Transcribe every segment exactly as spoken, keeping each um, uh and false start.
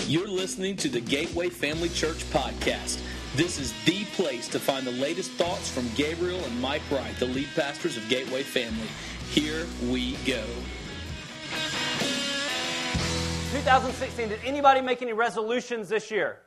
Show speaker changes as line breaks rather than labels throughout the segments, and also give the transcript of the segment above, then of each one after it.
You're listening to the Gateway Family Church podcast. This is the place to find the latest thoughts from Gabriel and Mike Wright, the lead pastors of Gateway Family. Here we go.
twenty sixteen, did anybody make any resolutions this year?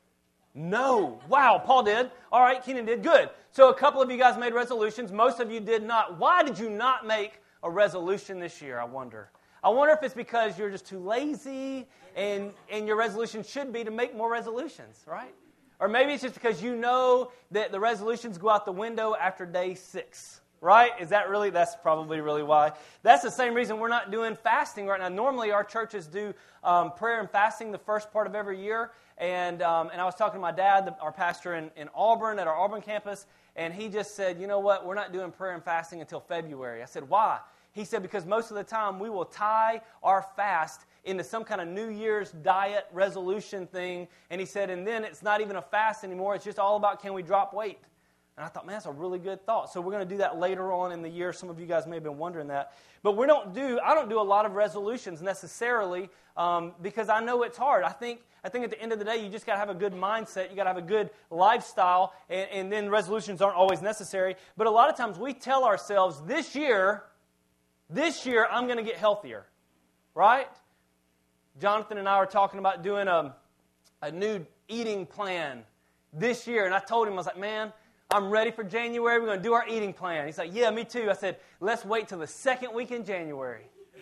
No. Wow, Paul did. All right, Keenan did. Good. So a couple of you guys made resolutions. Most of you did not. Why did you not make a resolution this year, I wonder? I wonder if it's because you're just too lazy and, and your resolution should be to make more resolutions, right? Or maybe it's just because you know that the resolutions go out the window after day six, right? Is that really, that's probably really why. That's the same reason we're not doing fasting right now. Normally our churches do um, prayer and fasting the first part of every year. And um, and I was talking to my dad, the, our pastor in, in Auburn, at our Auburn campus, and he just said, you know what, we're not doing prayer and fasting until February. I said, why? He said, because most of the time we will tie our fast into some kind of New Year's diet resolution thing. And he said, and then it's not even a fast anymore. It's just all about, can we drop weight? And I thought, man, that's a really good thought. So we're going to do that later on in the year. Some of you guys may have been wondering that. But we don't do, I don't do a lot of resolutions necessarily um, because I know it's hard. I think I think at the end of the day, you just got to have a good mindset. You got to have a good lifestyle. And, and then resolutions aren't always necessary. But a lot of times we tell ourselves, this year, this year I'm going to get healthier. Right? Jonathan and I were talking about doing a, a new eating plan this year. And I told him, I was like, man, I'm ready for January. We're going to do our eating plan. He's like, yeah, me too. I said, let's wait till the second week in January.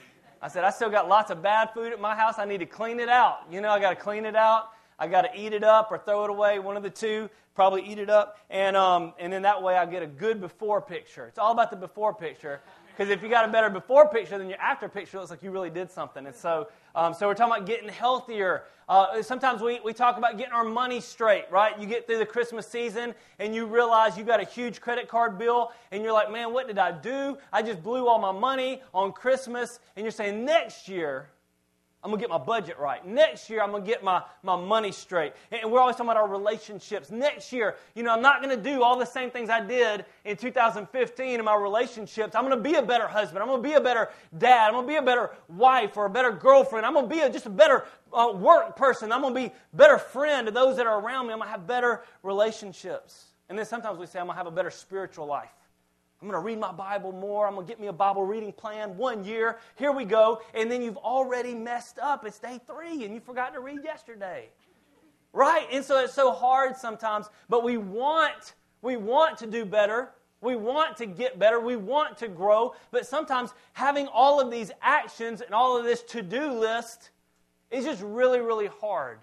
I said, I still got lots of bad food at my house. I need to clean it out. You know, I got to clean it out. I got to eat it up or throw it away. One of the two. Probably eat it up. And um, and then that way I get a good before picture. It's all about the before picture. Because if you got a better before picture, then your after picture looks like you really did something. And so um, so we're talking about getting healthier. Uh, sometimes we, we talk about getting our money straight, right? You get through the Christmas season and you realize you got a huge credit card bill and you're like, man, what did I do? I just blew all my money on Christmas. And you're saying, next year, I'm going to get my budget right. Next year, I'm going to get my, my money straight. And we're always talking about our relationships. Next year, you know, I'm not going to do all the same things I did in two thousand fifteen in my relationships. I'm going to be a better husband. I'm going to be a better dad. I'm going to be a better wife or a better girlfriend. I'm going to be a, just a better uh, work person. I'm going to be a better friend to those that are around me. I'm going to have better relationships. And then sometimes we say, I'm going to have a better spiritual life. I'm going to read my Bible more. I'm going to get me a Bible reading plan one year. Here we go. And then you've already messed up. It's day three and you forgot to read yesterday. Right? And so it's so hard sometimes. But we want, we want to do better. We want to get better. We want to grow. But sometimes having all of these actions and all of this to-do list is just really, really hard.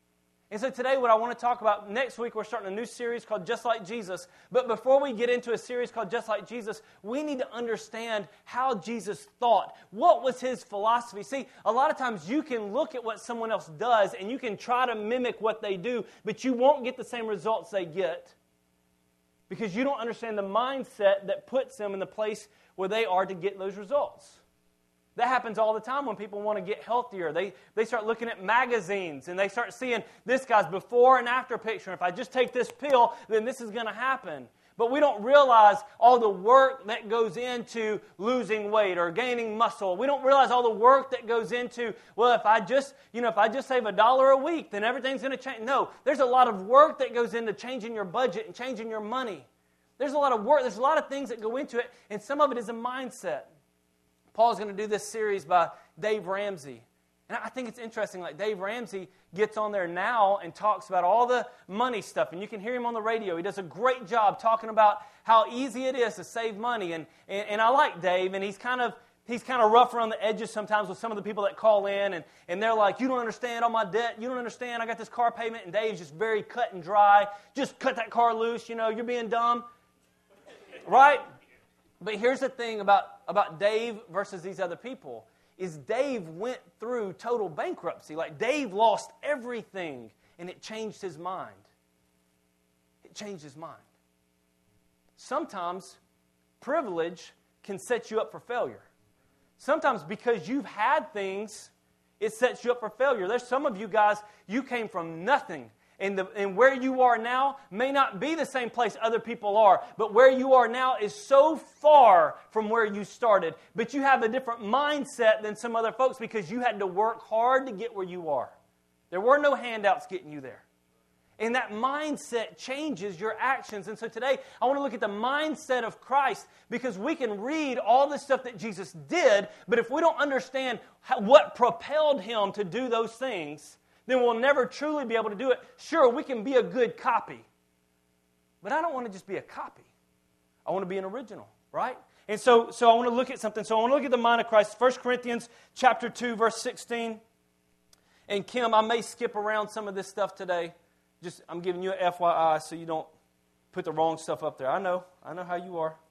And so today what I want to talk about, next week we're starting a new series called Just Like Jesus. But before we get into a series called Just Like Jesus, we need to understand how Jesus thought. What was his philosophy? See, a lot of times you can look at what someone else does and you can try to mimic what they do, but you won't get the same results they get because you don't understand the mindset that puts them in the place where they are to get those results. That happens all the time when people want to get healthier. They they start looking at magazines and they start seeing this guy's before and after picture. If I just take this pill, then this is going to happen. But we don't realize all the work that goes into losing weight or gaining muscle. We don't realize all the work that goes into, well, if I just, you know, if I just save a dollar a week, then everything's going to change. No, there's a lot of work that goes into changing your budget and changing your money. There's a lot of work. There's a lot of things that go into it, and some of it is a mindset. Paul's going to do this series by Dave Ramsey. And I think it's interesting, like Dave Ramsey gets on there now and talks about all the money stuff. And you can hear him on the radio. He does a great job talking about how easy it is to save money. And, and, and I like Dave, and he's kind of he's kind of rough around the edges sometimes with some of the people that call in. And, and they're like, you don't understand all my debt. You don't understand. I got this car payment. And Dave's just very cut and dry. Just cut that car loose. You know, you're being dumb. Right? But here's the thing about, about Dave versus these other people, is Dave went through total bankruptcy. Like Dave lost everything, and it changed his mind. It changed his mind. Sometimes privilege can set you up for failure. Sometimes because you've had things, it sets you up for failure. There's some of you guys, you came from nothing. And, the, and where you are now may not be the same place other people are. But where you are now is so far from where you started. But you have a different mindset than some other folks because you had to work hard to get where you are. There were no handouts getting you there. And that mindset changes your actions. And so today, I want to look at the mindset of Christ, because we can read all the stuff that Jesus did, but if we don't understand how, what propelled him to do those things, then we'll never truly be able to do it. Sure, we can be a good copy, but I don't want to just be a copy. I want to be an original, right? And so, so I want to look at something. So I want to look at the mind of Christ. First Corinthians chapter two, verse sixteen. And Kim, I may skip around some of this stuff today. Just, I'm giving you an F Y I so you don't put the wrong stuff up there. I know. I know how you are.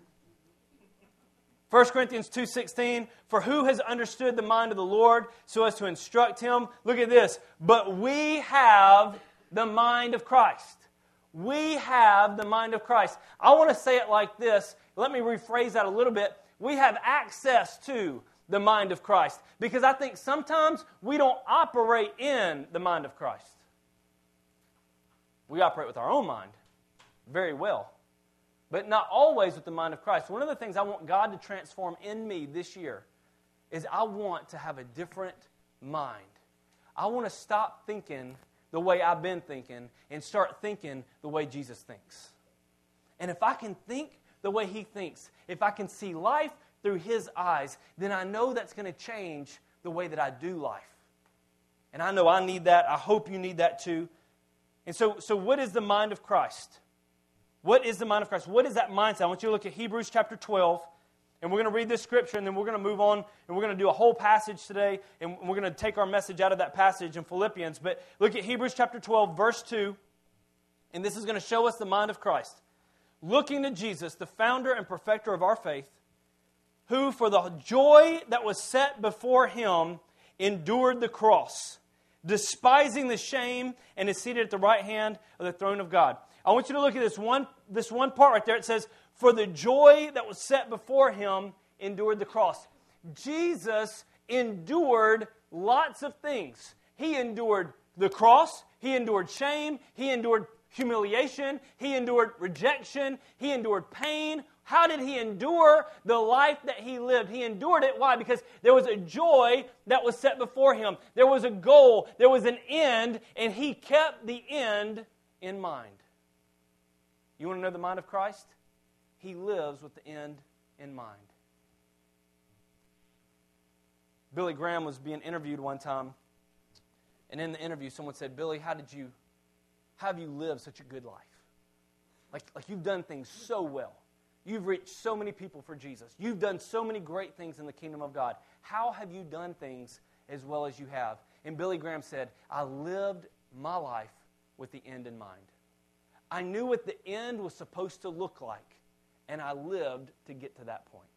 First Corinthians two sixteen, for who has understood the mind of the Lord so as to instruct him? Look at this. But we have the mind of Christ. We have the mind of Christ. I want to say it like this. Let me rephrase that a little bit. We have access to the mind of Christ, because I think sometimes we don't operate in the mind of Christ. We operate with our own mind very well, but not always with the mind of Christ. One of the things I want God to transform in me this year is I want to have a different mind. I want to stop thinking the way I've been thinking and start thinking the way Jesus thinks. And if I can think the way He thinks, if I can see life through His eyes, then I know that's going to change the way that I do life. And I know I need that. I hope you need that too. And so, so what is the mind of Christ? What is the mind of Christ? What is that mindset? I want you to look at Hebrews chapter twelve, and we're going to read this scripture, and then we're going to move on, and we're going to do a whole passage today, and we're going to take our message out of that passage in Philippians. But look at Hebrews chapter twelve, verse two, and this is going to show us the mind of Christ. Looking to Jesus, the founder and perfecter of our faith, who for the joy that was set before Him endured the cross, despising the shame, and is seated at the right hand of the throne of God. I want you to look at this one, this one part right there. It says, for the joy that was set before Him endured the cross. Jesus endured lots of things. He endured the cross. He endured shame. He endured humiliation. He endured rejection. He endured pain. How did He endure the life that He lived? He endured it. Why? Because there was a joy that was set before Him. There was a goal. There was an end, and He kept the end in mind. You want to know the mind of Christ? He lives with the end in mind. Billy Graham was being interviewed one time, and in the interview, someone said, Billy, how did you, how have you lived such a good life? Like, like you've done things so well. You've reached so many people for Jesus. You've done so many great things in the kingdom of God. How have you done things as well as you have? And Billy Graham said, I lived my life with the end in mind. I knew what the end was supposed to look like, and I lived to get to that point.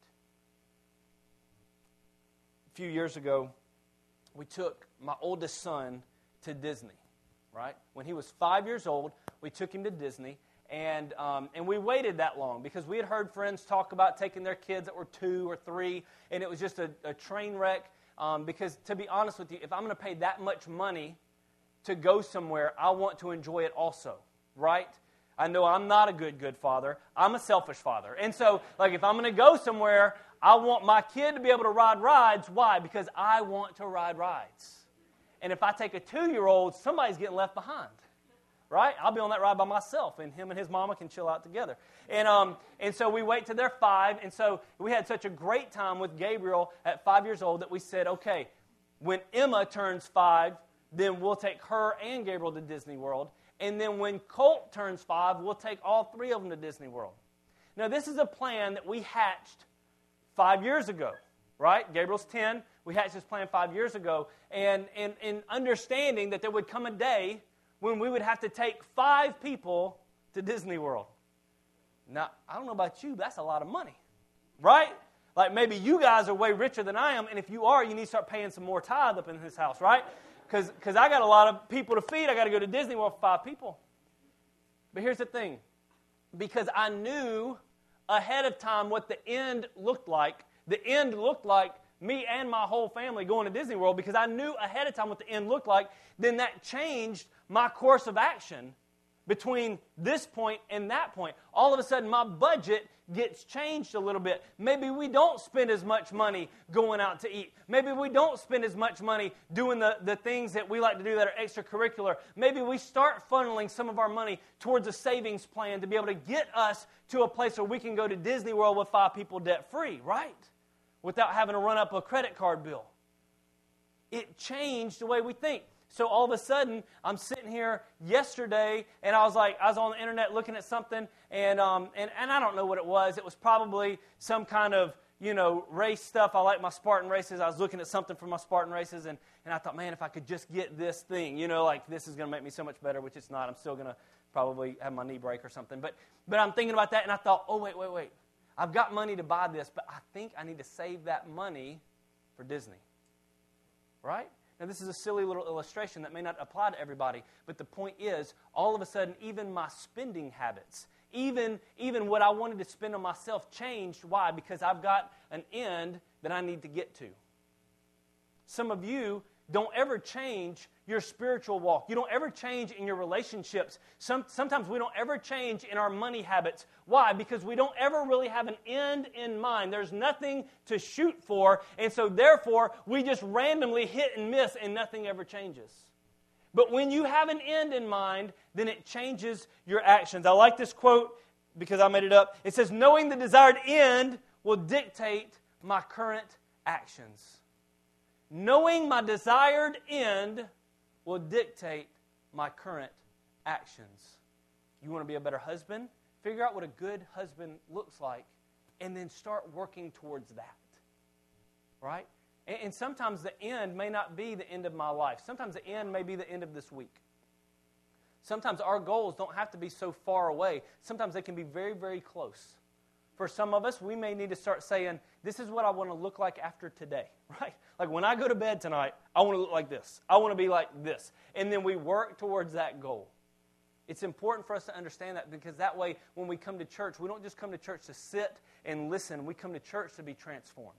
A few years ago, we took my oldest son to Disney, right? When he was five years old, we took him to Disney. And um, and we waited that long because we had heard friends talk about taking their kids that were two or three, and it was just a, a train wreck. Um, because to be honest with you, if I'm going to pay that much money to go somewhere, I want to enjoy it also, right? I know I'm not a good, good father. I'm a selfish father. And so, like, if I'm going to go somewhere, I want my kid to be able to ride rides. Why? Because I want to ride rides. And if I take a two-year-old, somebody's getting left behind. Right? I'll be on that ride by myself, and him and his mama can chill out together. And um, and so we wait till they're five, and so we had such a great time with Gabriel at five years old that we said, okay, when Emma turns five, then we'll take her and Gabriel to Disney World. And then when Colt turns five, we'll take all three of them to Disney World. Now, this is a plan that we hatched five years ago, right? Gabriel's ten. We hatched this plan five years ago, and and, and understanding that there would come a day when we would have to take five people to Disney World. Now, I don't know about you, but that's a lot of money, right? Like maybe you guys are way richer than I am, and if you are, you need to start paying some more tithe up in this house, right? Because because I got a lot of people to feed. I got to go to Disney World for five people. But here's the thing. Because I knew ahead of time what the end looked like, the end looked like me and my whole family going to Disney World, because I knew ahead of time what the end looked like, then that changed my course of action between this point and that point. All of a sudden, my budget gets changed a little bit. Maybe we don't spend as much money going out to eat. Maybe we don't spend as much money doing the, the things that we like to do that are extracurricular. Maybe we start funneling some of our money towards a savings plan to be able to get us to a place where we can go to Disney World with five people debt-free, right? Without having to run up a credit card bill. It changed the way we think. So all of a sudden, I'm sitting here yesterday, and I was like, I was on the internet looking at something, and um, and, and I don't know what it was. It was probably some kind of, you know, race stuff. I like my Spartan races. I was looking at something for my Spartan races, and, and I thought, man, if I could just get this thing, you know, like this is going to make me so much better, which it's not. I'm still going to probably have my knee break or something. But but I'm thinking about that, and I thought, oh, wait, wait, wait. I've got money to buy this, but I think I need to save that money for Disney. Right? Now, this is a silly little illustration that may not apply to everybody, but the point is, all of a sudden, even my spending habits, even, even what I wanted to spend on myself changed. Why? Because I've got an end that I need to get to. Some of you don't ever change your spiritual walk. You don't ever change in your relationships. Some, sometimes we don't ever change in our money habits. Why? Because we don't ever really have an end in mind. There's nothing to shoot for, and so therefore we just randomly hit and miss and nothing ever changes. But when you have an end in mind, then it changes your actions. I like this quote because I made it up. It says, knowing the desired end will dictate my current actions. Knowing my desired end will dictate my current actions. You want to be a better husband? Figure out what a good husband looks like and then start working towards that. Right? And, and sometimes the end may not be the end of my life. Sometimes the end may be the end of this week. Sometimes our goals don't have to be so far away. Sometimes they can be very, very close. For some of us, we may need to start saying, this is what I want to look like after today, right? Like when I go to bed tonight, I want to look like this. I want to be like this. And then we work towards that goal. It's important for us to understand that because that way, when we come to church, we don't just come to church to sit and listen. We come to church to be transformed.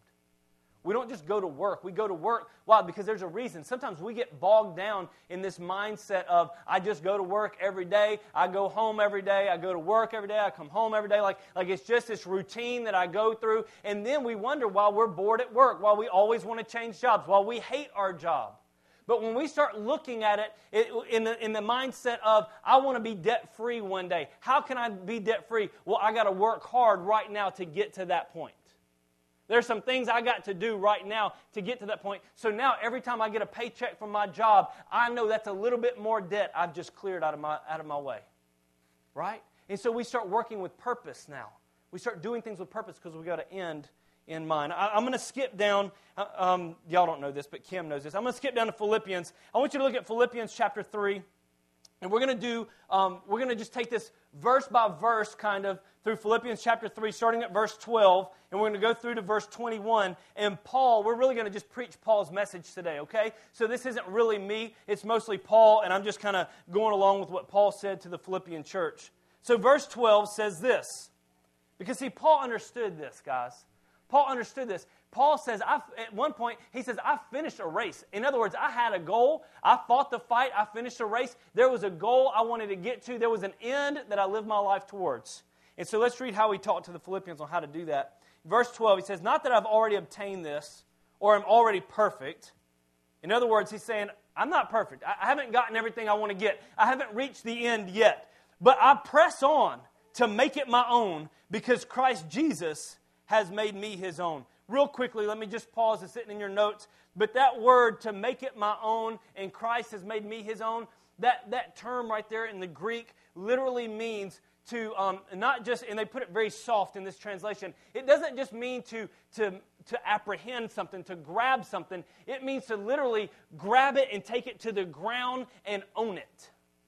We don't just go to work. We go to work. Why? Because there's a reason. Sometimes we get bogged down in this mindset of, I just go to work every day. I go home every day. I go to work every day. I come home every day. Like, like it's just this routine that I go through. And then we wonder why we're bored at work, why we always want to change jobs, why we hate our job. But when we start looking at it, it in the, in the mindset of, I want to be debt-free one day. How can I be debt-free? Well, I got to work hard right now to get to that point. There's some things I got to do right now to get to that point. So now every time I get a paycheck from my job, I know that's a little bit more debt I've just cleared out of my out of my way. Right? And so we start working with purpose now. We start doing things with purpose because we got an end in mind. I, I'm going to skip down. Um, y'all don't know this, but Kim knows this. I'm going to skip down to Philippians. I want you to look at Philippians chapter three. And we're going to do, um, we're going to just take this verse by verse kind of through Philippians chapter three, starting at verse twelve, and we're going to go through to verse twenty-one. And Paul, we're really going to just preach Paul's message today, okay? So this isn't really me. It's mostly Paul, and I'm just kind of going along with what Paul said to the Philippian church. So verse twelve says this. Because, see, Paul understood this, guys. Paul understood this. Paul says, I, at one point, he says, I finished a race. In other words, I had a goal. I fought the fight. I finished a race. There was a goal I wanted to get to. There was an end that I lived my life towards. And so let's read how he talked to the Philippians on how to do that. Verse twelve, he says, not that I've already obtained this or am already perfect. In other words, he's saying, I'm not perfect. I haven't gotten everything I want to get. I haven't reached the end yet. But I press on to make it my own because Christ Jesus has made me his own. Real quickly, let me just pause. It's sitting in your notes. But that word, to make it my own, and Christ has made me his own, that, that term right there in the Greek literally means to um, not just, and they put it very soft in this translation, it doesn't just mean to, to, to apprehend something, to grab something. It means to literally grab it and take it to the ground and own it.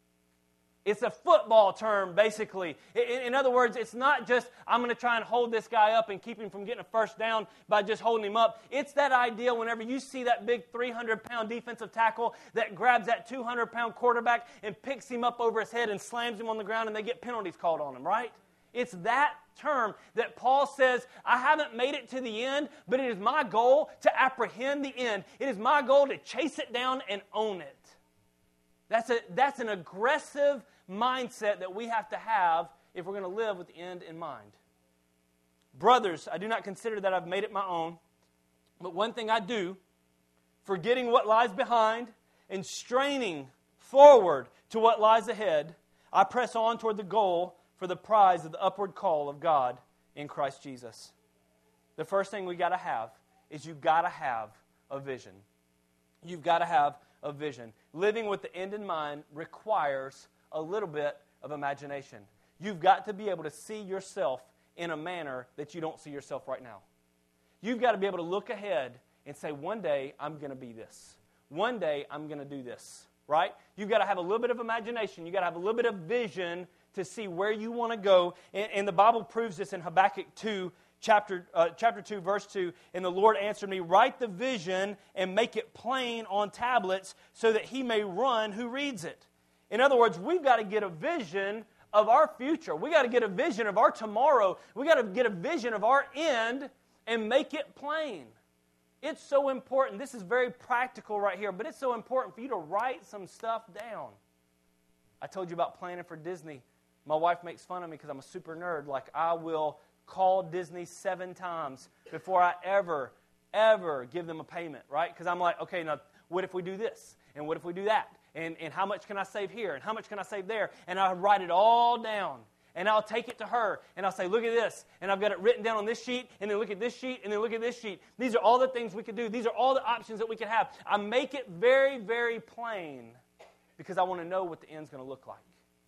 It's a football term, basically. In, in other words, it's not just, I'm going to try and hold this guy up and keep him from getting a first down by just holding him up. It's that idea whenever you see that big three hundred pound defensive tackle that grabs that two hundred pound quarterback and picks him up over his head and slams him on the ground and they get penalties called on him, right? It's that term that Paul says, I haven't made it to the end, but it is my goal to apprehend the end. It is my goal to chase it down and own it. That's a that's an aggressive mindset that we have to have if we're going to live with the end in mind. Brothers, I do not consider that I've made it my own, but one thing I do, forgetting what lies behind and straining forward to what lies ahead, I press on toward the goal for the prize of the upward call of God in Christ Jesus. The first thing we got to have is you've got to have a vision. You've got to have a vision. Living with the end in mind requires a little bit of imagination. You've got to be able to see yourself in a manner that you don't see yourself right now. You've got to be able to look ahead and say, one day I'm going to be this. One day I'm going to do this. Right? You've got to have a little bit of imagination. You've got to have a little bit of vision to see where you want to go. And, and the Bible proves this in Habakkuk two, chapter, uh, chapter two, verse two. And the Lord answered me, write the vision and make it plain on tablets so that he may run who reads it. In other words, we've got to get a vision of our future. We've got to get a vision of our tomorrow. We've got to get a vision of our end and make it plain. It's so important. This is very practical right here, but it's so important for you to write some stuff down. I told you about planning for Disney. My wife makes fun of me because I'm a super nerd. Like, I will call Disney seven times before I ever, ever give them a payment, right? Because I'm like, okay, now, what if we do this? And what if we do that? And, and how much can I save here? And how much can I save there? And I write it all down. And I'll take it to her, and I'll say, look at this. And I've got it written down on this sheet, and then look at this sheet, and then look at this sheet. These are all the things we could do. These are all the options that we could have. I make it very, very plain because I want to know what the end's going to look like.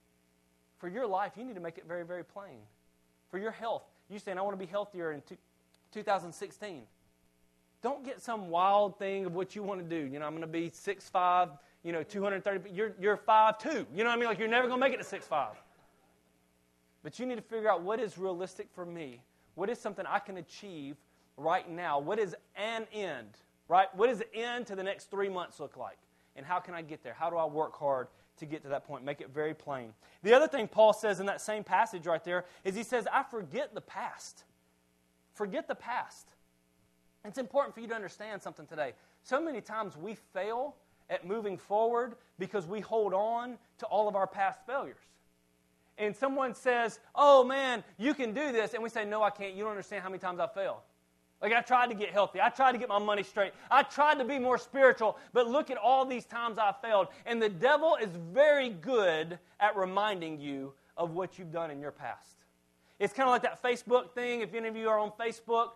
For your life, you need to make it very, very plain. For your health, you saying, I want to be healthier in two thousand sixteen. Don't get some wild thing of what you want to do. You know, I'm going to be six five, you know, two hundred thirty. You're, you're five two. You know what I mean? Like, you're never going to make it to six five. But you need to figure out what is realistic for me. What is something I can achieve right now? What is an end, right? What does the end to the next three months look like? And how can I get there? How do I work hard to get to that point? Make it very plain. The other thing Paul says in that same passage right there is he says, I forget the past. Forget the past. It's important for you to understand something today. So many times we fail at moving forward because we hold on to all of our past failures. And someone says, oh man, you can do this. And we say, no, I can't. You don't understand how many times I've failed. Like, I tried to get healthy. I tried to get my money straight. I tried to be more spiritual. But look at all these times I failed. And the devil is very good at reminding you of what you've done in your past. It's kind of like that Facebook thing. If any of you are on Facebook,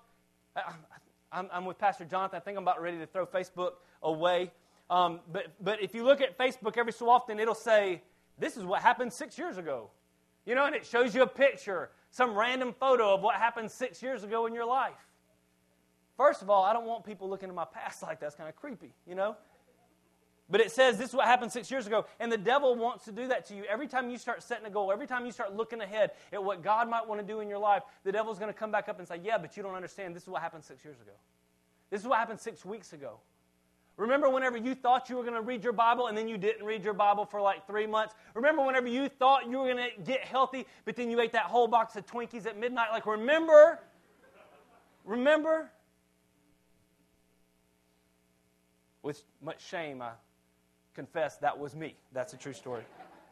I'm, I'm with Pastor Jonathan. I think I'm about ready to throw Facebook away. Um, but, but if you look at Facebook every so often, it'll say, this is what happened six years ago. You know, and it shows you a picture, some random photo of what happened six years ago in your life. First of all, I don't want people looking at my past like that. That's kind of creepy, you know. But it says this is what happened six years ago. And the devil wants to do that to you. Every time you start setting a goal, every time you start looking ahead at what God might want to do in your life, the devil's going to come back up and say, yeah, but you don't understand. This is what happened six years ago. This is what happened six weeks ago. Remember whenever you thought you were going to read your Bible and then you didn't read your Bible for like three months? Remember whenever you thought you were going to get healthy, but then you ate that whole box of Twinkies at midnight? Like, remember? Remember? With much shame, I confess that was me. That's a true story.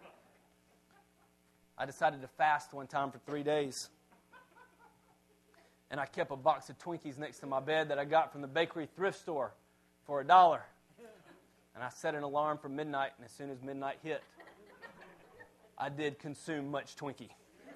I decided to fast one time for three days. And I kept a box of Twinkies next to my bed that I got from the bakery thrift store for a dollar. And I set an alarm for midnight, and as soon as midnight hit, I did consume much Twinkie.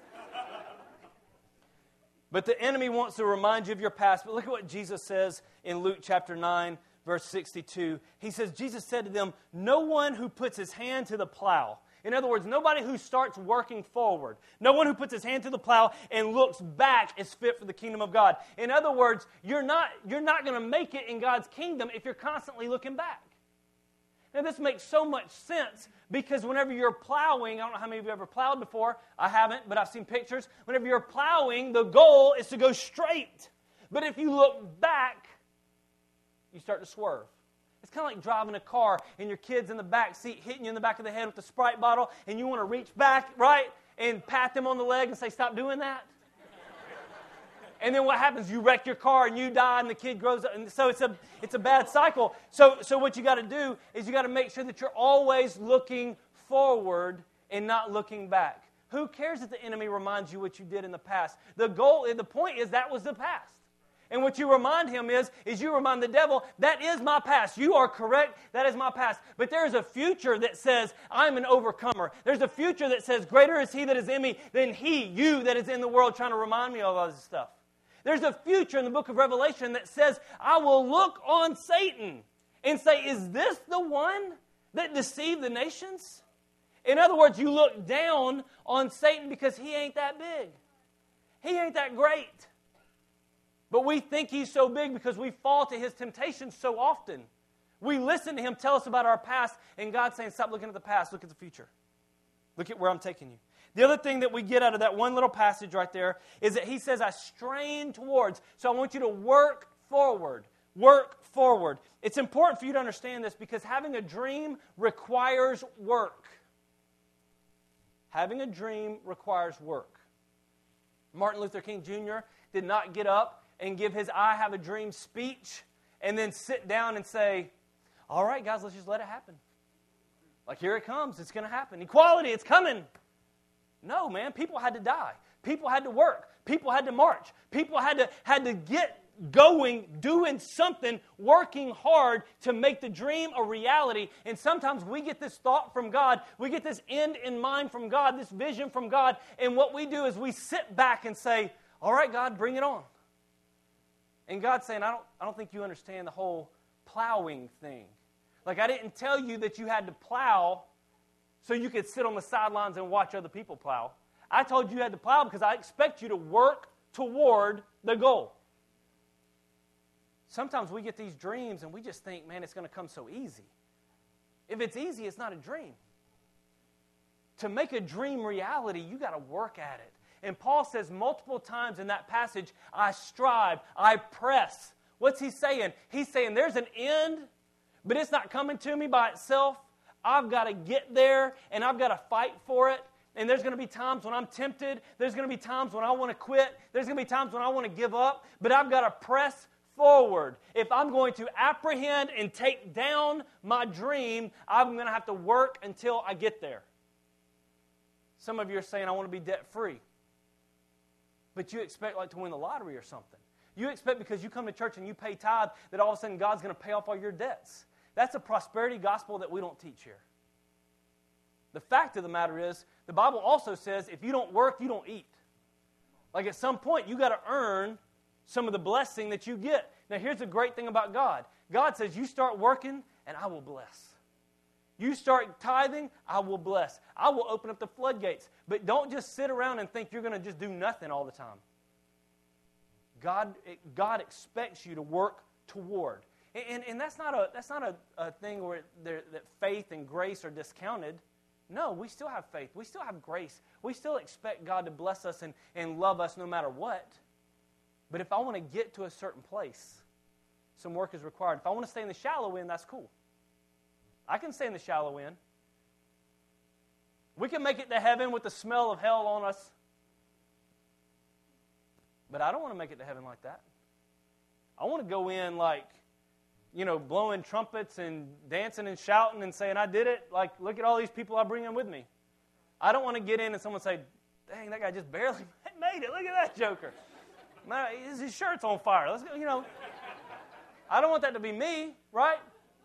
But the enemy wants to remind you of your past. But look at what Jesus says in Luke chapter nine, verse sixty-two. He says, Jesus said to them, no one who puts his hand to the plow. In other words, nobody who starts working forward, no one who puts his hand to the plow and looks back is fit for the kingdom of God. In other words, you're not, you're not going to make it in God's kingdom if you're constantly looking back. Now, this makes so much sense because whenever you're plowing, I don't know how many of you have ever plowed before. I haven't, but I've seen pictures. Whenever you're plowing, the goal is to go straight. But if you look back, you start to swerve. It's kind of like driving a car and your kid's in the back seat hitting you in the back of the head with the Sprite bottle and you want to reach back, right, and pat them on the leg and say, stop doing that. And then what happens? You wreck your car and you die and the kid grows up. And so it's a, it's a bad cycle. So, so what you got to do is you got to make sure that you're always looking forward and not looking back. Who cares if the enemy reminds you what you did in the past? The goal, the point is that was the past. And what you remind him is, is you remind the devil, that is my past. You are correct, that is my past. But there is a future that says, I'm an overcomer. There's a future that says, greater is he that is in me than he, you that is in the world, trying to remind me of all this stuff. There's a future in the book of Revelation that says, I will look on Satan and say, is this the one that deceived the nations? In other words, you look down on Satan because he ain't that big. He ain't that great. But we think he's so big because we fall to his temptations so often. We listen to him tell us about our past, and God's saying, stop looking at the past, look at the future. Look at where I'm taking you. The other thing that we get out of that one little passage right there is that he says, I strain towards. So I want you to work forward. Work forward. It's important for you to understand this because having a dream requires work. Having a dream requires work. Martin Luther King Junior did not get up and give his I have a dream speech and then sit down and say, all right, guys, let's just let it happen. Like, here it comes. It's going to happen. Equality, it's coming. No, man. People had to die. People had to work. People had to march. People had to, had to get going, doing something, working hard to make the dream a reality. And sometimes we get this thought from God. We get this end in mind from God, this vision from God. And what we do is we sit back and say, all right, God, bring it on. And God's saying, I don't, I don't think you understand the whole plowing thing. Like, I didn't tell you that you had to plow so you could sit on the sidelines and watch other people plow. I told you you had to plow because I expect you to work toward the goal. Sometimes we get these dreams and we just think, man, it's going to come so easy. If it's easy, it's not a dream. To make a dream reality, you got to work at it. And Paul says multiple times in that passage, I strive, I press. What's he saying? He's saying there's an end, but it's not coming to me by itself. I've got to get there, and I've got to fight for it. And there's going to be times when I'm tempted. There's going to be times when I want to quit. There's going to be times when I want to give up. But I've got to press forward. If I'm going to apprehend and take down my dream, I'm going to have to work until I get there. Some of you are saying, I want to be debt-free. But you expect like to win the lottery or something. You expect because you come to church and you pay tithe that all of a sudden God's going to pay off all your debts. That's a prosperity gospel that we don't teach here. The fact of the matter is, the Bible also says if you don't work, you don't eat. Like at some point, you got to earn some of the blessing that you get. Now here's the great thing about God. God says you start working and I will bless. You start tithing, I will bless. I will open up the floodgates. But don't just sit around and think you're going to just do nothing all the time. God, God expects you to work toward. And, and, and that's not a that's not a, a thing where that faith and grace are discounted. No, we still have faith. We still have grace. We still expect God to bless us and, and love us no matter what. But if I want to get to a certain place, some work is required. If I want to stay in the shallow end, that's cool. I can stay in the shallow end. We can make it to heaven with the smell of hell on us. But I don't want to make it to heaven like that. I want to go in like, you know, blowing trumpets and dancing and shouting and saying, I did it. Like, look at all these people I bring in with me. I don't want to get in and someone say, dang, that guy just barely made it. Look at that joker. Man, his shirt's on fire. Let's go, you know. I don't want that to be me, right?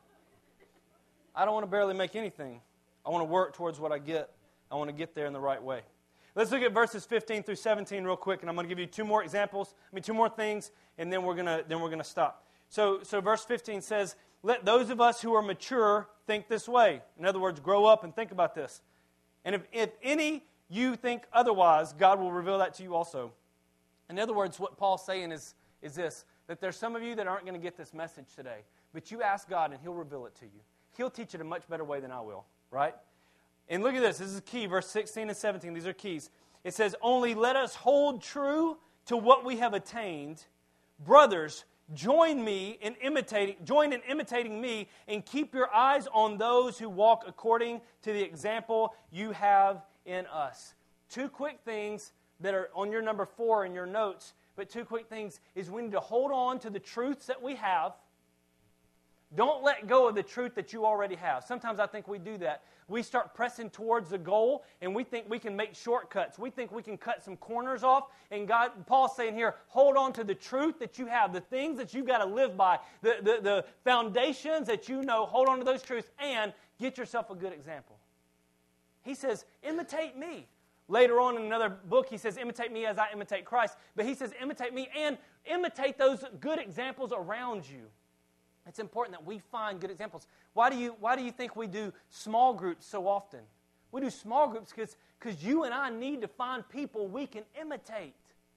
I don't want to barely make anything. I want to work towards what I get. I want to get there in the right way. Let's look at verses fifteen through seventeen real quick, and I'm going to give you two more examples, I mean two more things, and then we're going to then we're going to stop. So so verse fifteen says, "Let those of us who are mature think this way." In other words, grow up and think about this. And if, if any you think otherwise, God will reveal that to you also. In other words, what Paul's saying is, is this, that there's some of you that aren't going to get this message today, but you ask God and He'll reveal it to you. He'll teach it a much better way than I will, right? And look at this. This is key. Verse sixteen and seventeen. These are keys. It says, "Only let us hold true to what we have attained. Brothers, join me in imitating, join in imitating me, and keep your eyes on those who walk according to the example you have in us." Two quick things that are on your number four in your notes, but two quick things is we need to hold on to the truths that we have. Don't let go of the truth that you already have. Sometimes I think we do that. We start pressing towards the goal, and we think we can make shortcuts. We think we can cut some corners off. And God, Paul's saying here, hold on to the truth that you have, the things that you've got to live by, the, the, the foundations that you know, hold on to those truths, and get yourself a good example. He says, imitate me. Later on in another book, he says, imitate me as I imitate Christ. But he says, imitate me and imitate those good examples around you. It's important that we find good examples. Why do you, why do you think we do small groups so often? We do small groups because because you and I need to find people we can imitate.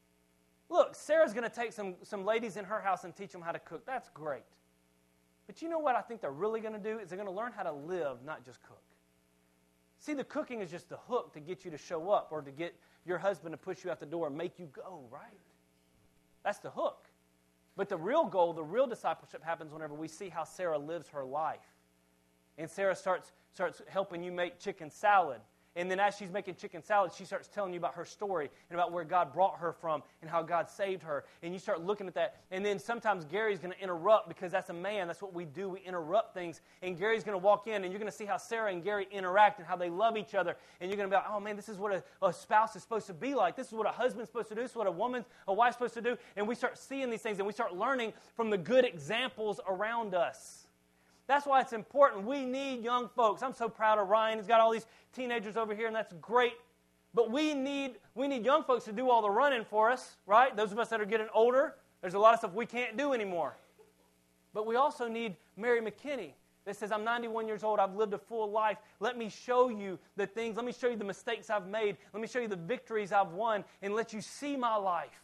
Look, Sarah's going to take some, some ladies in her house and teach them how to cook. That's great. But you know what I think they're really going to do is they're going to learn how to live, not just cook. See, the cooking is just the hook to get you to show up or to get your husband to push you out the door and make you go, right? That's the hook. But the real goal, the real discipleship happens whenever we see how Sarah lives her life. And Sarah starts, starts helping you make chicken salad. And then as she's making chicken salad, she starts telling you about her story and about where God brought her from and how God saved her. And you start looking at that. And then sometimes Gary's going to interrupt because that's a man. That's what we do. We interrupt things. And Gary's going to walk in and you're going to see how Sarah and Gary interact and how they love each other. And you're going to be like, oh man, this is what a, a spouse is supposed to be like. This is what a husband's supposed to do. This is what a woman, a wife's supposed to do. And we start seeing these things and we start learning from the good examples around us. That's why it's important. We need young folks. I'm so proud of Ryan. He's got all these teenagers over here, and that's great. But we need we need young folks to do all the running for us, right? Those of us that are getting older, there's a lot of stuff we can't do anymore. But we also need Mary McKinney that says, I'm ninety-one years old. I've lived a full life. Let me show you the things. Let me show you the mistakes I've made. Let me show you the victories I've won and let you see my life.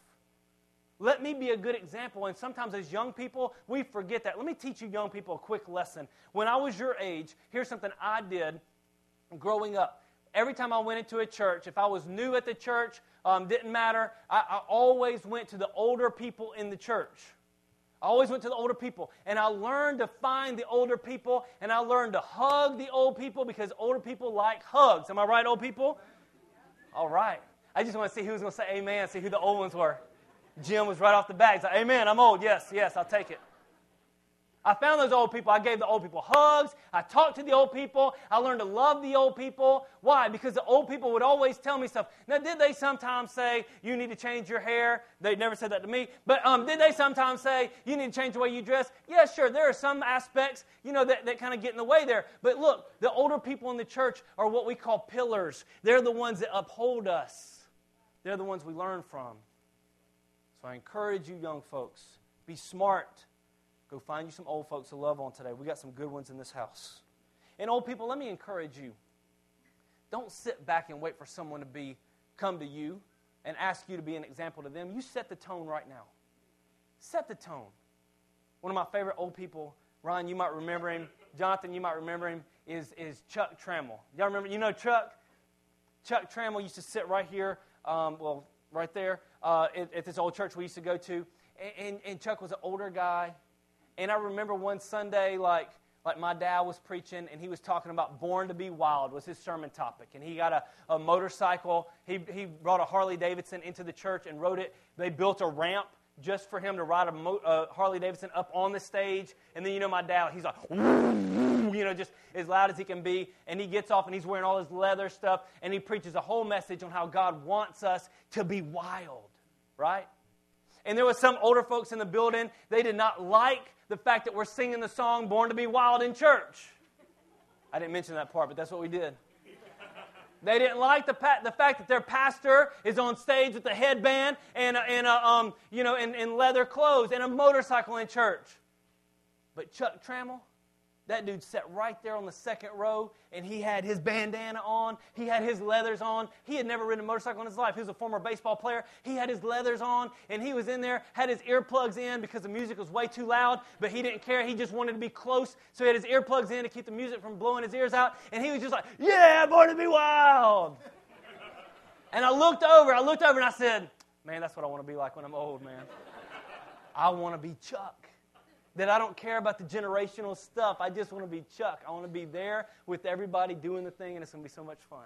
Let me be a good example. And sometimes as young people, we forget that. Let me teach you young people a quick lesson. When I was your age, here's something I did growing up. Every time I went into a church, if I was new at the church, um, didn't matter, I, I always went to the older people in the church. I always went to the older people. And I learned to find the older people, and I learned to hug the old people because older people like hugs. Am I right, old people? All right. I just want to see who's going to say amen, see who the old ones were. Jim was right off the bat. He's like, amen, I'm old. Yes, yes, I'll take it. I found those old people. I gave the old people hugs. I talked to the old people. I learned to love the old people. Why? Because the old people would always tell me stuff. Now, did they sometimes say, you need to change your hair? They never said that to me. But um, did they sometimes say, you need to change the way you dress? Yeah, sure. There are some aspects, you know, that, that kind of get in the way there. But look, the older people in the church are what we call pillars. They're the ones that uphold us. They're the ones we learn from. So I encourage you young folks, be smart. Go find you some old folks to love on today. We got some good ones in this house. And old people, let me encourage you. Don't sit back and wait for someone to be come to you and ask you to be an example to them. You set the tone right now. Set the tone. One of my favorite old people, Ryan, you might remember him. Jonathan, you might remember him, is, is Chuck Trammell. Y'all remember? You know Chuck? Chuck Trammell used to sit right here, um, well, right there, uh, at, at this old church we used to go to. And, and, and Chuck was an older guy. And I remember one Sunday, like, like my dad was preaching, and he was talking about Born to be Wild was his sermon topic. And he got a, a motorcycle. He, he brought a Harley Davidson into the church and rode it. They built a ramp just for him to ride a mo- uh, Harley Davidson up on the stage. And then, you know, my dad, he's like, you know, just as loud as he can be. And he gets off, and he's wearing all his leather stuff, and he preaches a whole message on how God wants us to be wild, right? And there was some older folks in the building. They did not like the fact that we're singing the song Born to be Wild in church. I didn't mention that part, but that's what we did. They didn't like the pa- the fact that their pastor is on stage with a headband and a, and a, um you know in, in leather clothes and a motorcycle in church. But Chuck Trammell, that dude sat right there on the second row, and he had his bandana on. He had his leathers on. He had never ridden a motorcycle in his life. He was a former baseball player. He had his leathers on, and he was in there, had his earplugs in because the music was way too loud, but he didn't care. He just wanted to be close, so he had his earplugs in to keep the music from blowing his ears out, and he was just like, yeah, born to be wild. And I looked over, I looked over, and I said, man, that's what I want to be like when I'm old, man. I want to be Chuck. That I don't care about the generational stuff. I just want to be Chuck. I want to be there with everybody doing the thing, and it's going to be so much fun.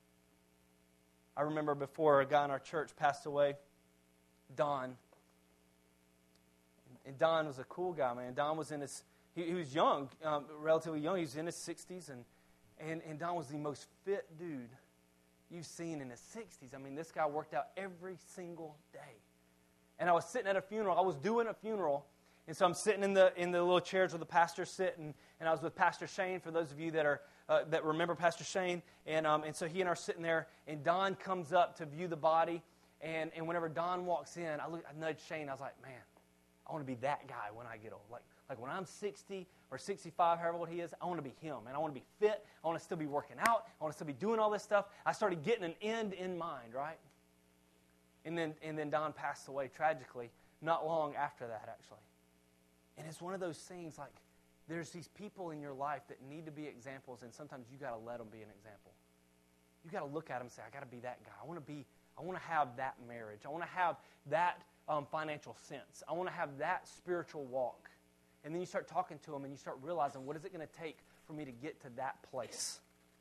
I remember before a guy in our church passed away, Don. And Don was a cool guy, man. Don was in his he, he was young, um, relatively young. He was in his sixties, and, and, and Don was the most fit dude you've seen in his sixties. I mean, this guy worked out every single day. And I was sitting at a funeral. I was doing a funeral, and so I'm sitting in the in the little chairs where the pastors sit, and, and I was with Pastor Shane, for those of you that are uh, that remember Pastor Shane. And um, and so he and I are sitting there, and Don comes up to view the body, and, and whenever Don walks in, I, look, I nudged Shane. I was like, man, I want to be that guy when I get old. Like, like when I'm sixty or sixty-five, however old he is, I want to be him. And I want to be fit. I want to still be working out. I want to still be doing all this stuff. I started getting an end in mind, right? And then and then Don passed away tragically not long after that, actually. And it's one of those things, like, there's these people in your life that need to be examples, and sometimes you got to let them be an example. You got to look at them and say, I got to be that guy. I want to be, I want to have that marriage. I want to have that um, financial sense. I want to have that spiritual walk. And then you start talking to them, and you start realizing, what is it going to take for me to get to that place?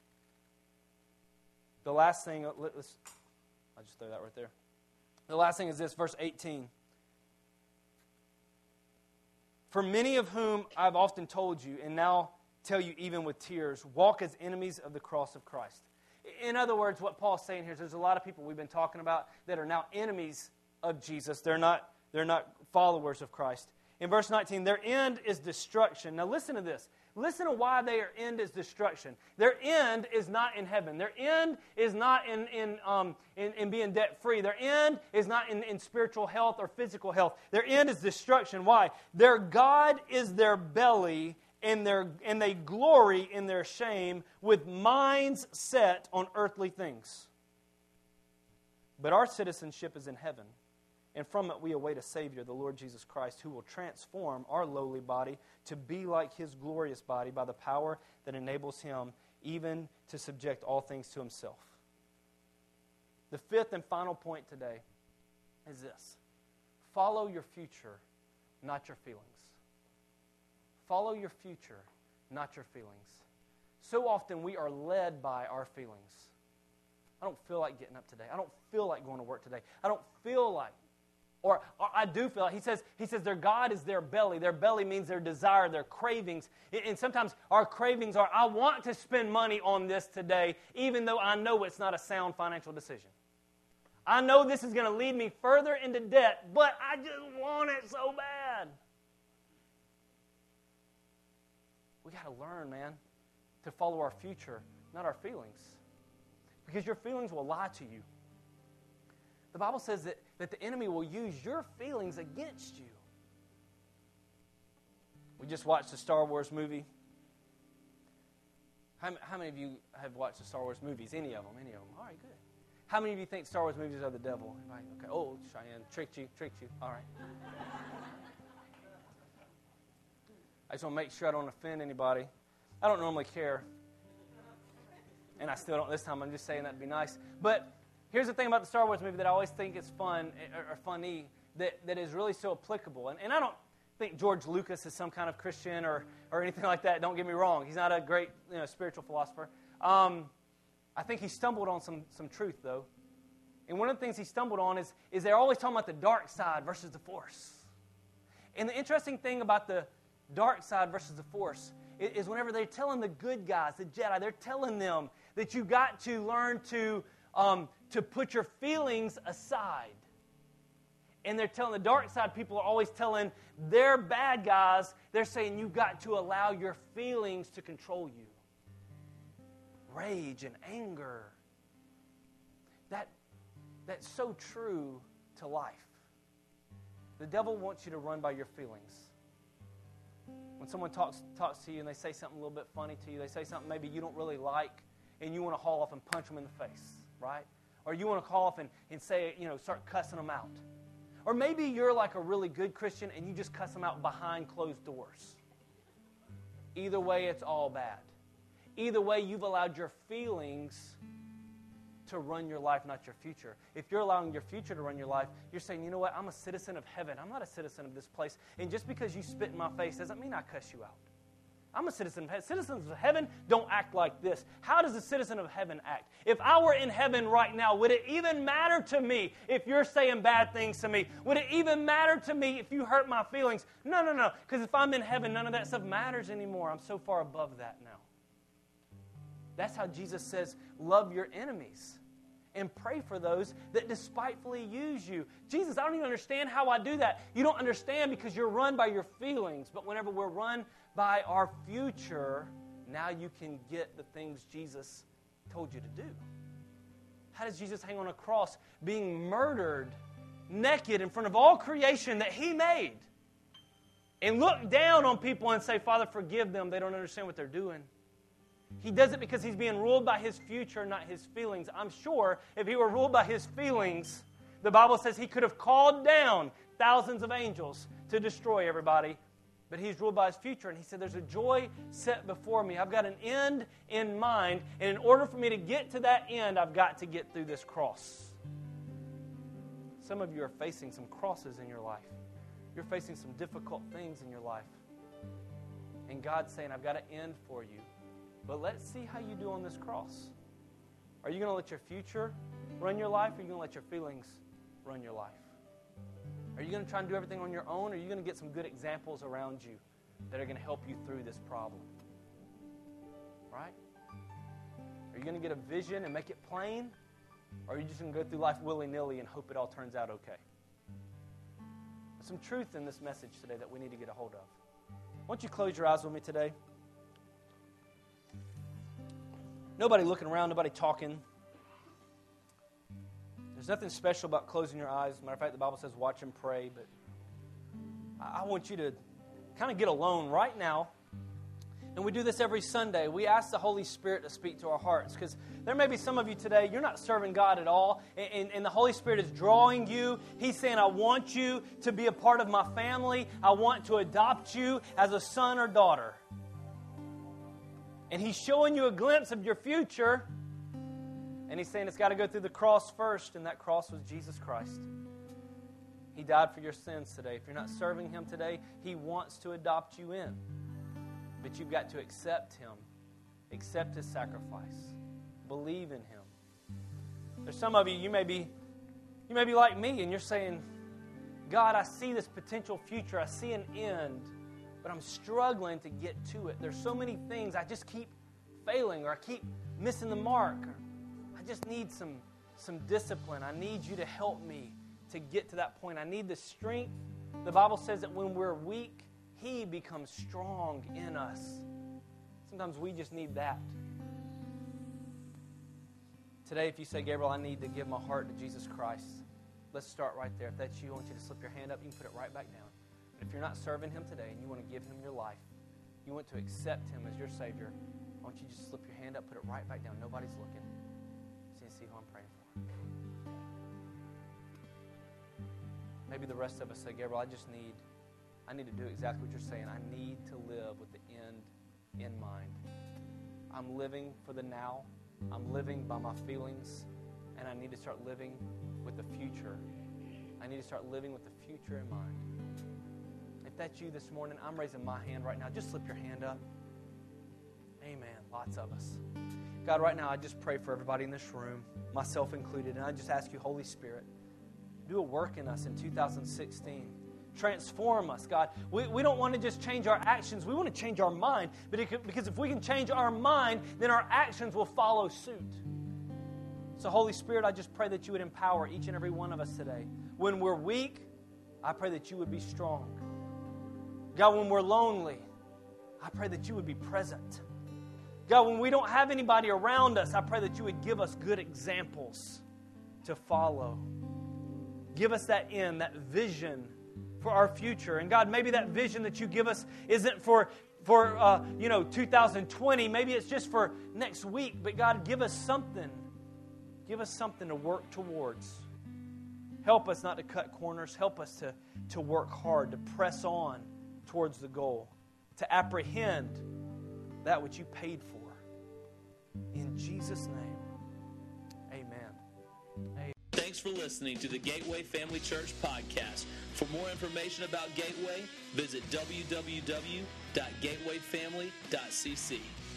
The last thing, let's, I'll just throw that right there. The last thing is this, verse eighteen. For many of whom I've often told you, and now tell you even with tears, walk as enemies of the cross of Christ. In other words, what Paul's saying here is there's a lot of people we've been talking about that are now enemies of Jesus. They're not, they're not followers of Christ. In verse nineteen, their end is destruction. Now listen to this. Listen to why their end is destruction. Their end is not in heaven. Their end is not in, in, um, in, in being debt-free. Their end is not in, in spiritual health or physical health. Their end is destruction. Why? Their God is their belly, and, their, and they glory in their shame with minds set on earthly things. But our citizenship is in heaven. And from it we await a Savior, the Lord Jesus Christ, who will transform our lowly body to be like His glorious body by the power that enables Him even to subject all things to Himself. The fifth and final point today is this. Follow your future, not your feelings. Follow your future, not your feelings. So often we are led by our feelings. I don't feel like getting up today. I don't feel like going to work today. I don't feel like Or, or I do feel like, he says, he says their God is their belly. Their belly means their desire, their cravings. And sometimes our cravings are, I want to spend money on this today, even though I know it's not a sound financial decision. I know this is going to lead me further into debt, but I just want it so bad. We got to learn, man, to follow our future, not our feelings. Because your feelings will lie to you. The Bible says that, that the enemy will use your feelings against you. We just watched the Star Wars movie. How, how many of you have watched the Star Wars movies? Any of them? Any of them? All right, good. How many of you think Star Wars movies are the devil? Right, okay. Oh, Cheyenne, tricked you, tricked you. All right. I just want to make sure I don't offend anybody. I don't normally care. And I still don't this time. I'm just saying that to be nice. But here's the thing about the Star Wars movie that I always think is fun, or, or funny, that, that is really so applicable. And, and I don't think George Lucas is some kind of Christian or, or anything like that. Don't get me wrong. He's not a great you know, spiritual philosopher. Um, I think he stumbled on some, some truth, though. And one of the things he stumbled on is, is they're always talking about the dark side versus the force. And the interesting thing about the dark side versus the force is, is whenever they're telling the good guys, the Jedi, they're telling them that you got to learn to... Um, to put your feelings aside. And they're telling the dark side people are always telling their bad guys, they're saying you've got to allow your feelings to control you. Rage and anger. That, that's so true to life. The devil wants you to run by your feelings. When someone talks, talks to you and they say something a little bit funny to you, they say something maybe you don't really like, and you want to haul off and punch them in the face, right? Or you want to call off and, and say, you know, start cussing them out. Or maybe you're like a really good Christian and you just cuss them out behind closed doors. Either way, it's all bad. Either way, you've allowed your feelings to run your life, not your future. If you're allowing your future to run your life, you're saying, you know what, I'm a citizen of heaven. I'm not a citizen of this place. And just because you spit in my face doesn't mean I cuss you out. I'm a citizen of heaven. Citizens of heaven don't act like this. How does a citizen of heaven act? If I were in heaven right now, would it even matter to me if you're saying bad things to me? Would it even matter to me if you hurt my feelings? No, no, no. Because if I'm in heaven, none of that stuff matters anymore. I'm so far above that now. That's how Jesus says, love your enemies and pray for those that despitefully use you. Jesus, I don't even understand how I do that. You don't understand because you're run by your feelings. But whenever we're run by our future, now you can get the things Jesus told you to do. How does Jesus hang on a cross being murdered naked in front of all creation that He made and look down on people and say, Father, forgive them. They don't understand what they're doing. He does it because He's being ruled by His future, not His feelings. I'm sure if He were ruled by His feelings, the Bible says He could have called down thousands of angels to destroy everybody. But He's ruled by His future. And He said, there's a joy set before me. I've got an end in mind. And in order for me to get to that end, I've got to get through this cross. Some of you are facing some crosses in your life. You're facing some difficult things in your life. And God's saying, I've got an end for you. But let's see how you do on this cross. Are you going to let your future run your life, or are you going to let your feelings run your life? Are you going to try and do everything on your own, or are you going to get some good examples around you that are going to help you through this problem? Right? Are you going to get a vision and make it plain, or are you just going to go through life willy-nilly and hope it all turns out okay? There's some truth in this message today that we need to get a hold of. Why don't you close your eyes with me today? Nobody looking around, nobody talking. There's nothing special about closing your eyes. As a matter of fact, the Bible says watch and pray. But I want you to kind of get alone right now. And we do this every Sunday. We ask the Holy Spirit to speak to our hearts. Because there may be some of you today, you're not serving God at all. And, and, and the Holy Spirit is drawing you. He's saying, I want you to be a part of my family. I want to adopt you as a son or daughter. And He's showing you a glimpse of your future. And He's saying it's got to go through the cross first. And that cross was Jesus Christ. He died for your sins today. If you're not serving Him today, He wants to adopt you in. But you've got to accept Him. Accept His sacrifice. Believe in Him. There's some of you, you may be, you may be like me, and you're saying, God, I see this potential future. I see an end. But I'm struggling to get to it. There's so many things. I just keep failing, or I keep missing the mark. Or I just need some, some discipline. I need you to help me to get to that point. I need the strength. The Bible says that when we're weak, He becomes strong in us. Sometimes we just need that. Today, if you say, Gabriel, I need to give my heart to Jesus Christ, let's start right there. If that's you, I want you to slip your hand up. You can put it right back down. If you're not serving Him today and you want to give Him your life, you want to accept Him as your Savior, I want you to just slip your hand up, put it right back down. Nobody's looking. See, see who I'm praying for. Maybe the rest of us say, Gabriel, I just need, I need to do exactly what you're saying. I need to live with the end in mind. I'm living for the now. I'm living by my feelings, and I need to start living with the future. I need to start living with the future in mind. If that's you this morning, I'm raising my hand right now. Just slip your hand up. Amen. Lots of us. God, right now, I just pray for everybody in this room, myself included, and I just ask you, Holy Spirit, do a work in us in two thousand sixteen. Transform us, God. We, we don't want to just change our actions. We want to change our mind. But it could, because if we can change our mind, then our actions will follow suit. So, Holy Spirit, I just pray that you would empower each and every one of us today. When we're weak, I pray that you would be strong. God, when we're lonely, I pray that you would be present. God, when we don't have anybody around us, I pray that you would give us good examples to follow. Give us that end, that vision for our future. And God, maybe that vision that you give us isn't for, for uh, you know, two thousand twenty. Maybe it's just for next week. But God, give us something. Give us something to work towards. Help us not to cut corners. Help us to, to work hard, to press on towards the goal, to apprehend that which you paid for. In Jesus' name, amen. Amen.
Thanks for listening to the Gateway Family Church podcast. For more information about Gateway, visit w w w dot gateway family dot c c.